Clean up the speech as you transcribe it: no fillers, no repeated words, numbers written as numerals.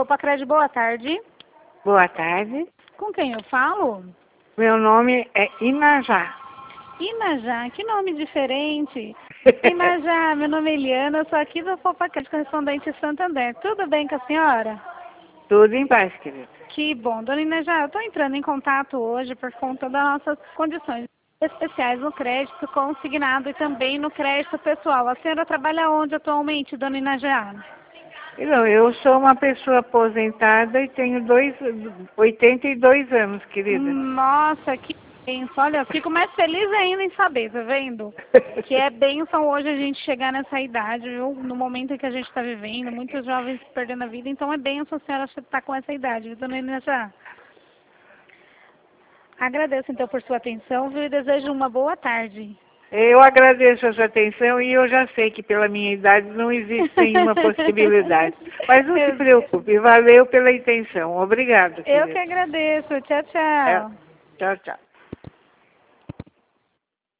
Fopacred, boa tarde. Boa tarde. Com quem eu falo? Meu nome é Inajá. Inajá, que nome diferente. Inajá, meu nome é Eliana, eu sou aqui do Fopacred, correspondente Santander. Tudo bem com a senhora? Tudo em paz, querida. Que bom. Dona Inajá, eu estou entrando em contato hoje por conta das nossas condições especiais no crédito consignado e também no crédito pessoal. A senhora trabalha onde atualmente, Dona Inajá? Não, eu sou uma pessoa aposentada e tenho 82 anos, querida. Nossa, que benção. Olha, eu fico mais feliz ainda em saber, tá vendo? Que é bênção hoje a gente chegar nessa idade, viu? No momento em que a gente está vivendo, muitos jovens perdendo a vida, então é bênção a senhora estar com essa idade, viu, Dona Inajá? Agradeço, então, por sua atenção, viu, e desejo uma boa tarde. Eu agradeço a sua atenção e eu já sei que pela minha idade não existe nenhuma possibilidade. Mas não se preocupe, valeu pela intenção. Obrigado, querida. Eu que agradeço. Tchau, tchau. Tchau, tchau.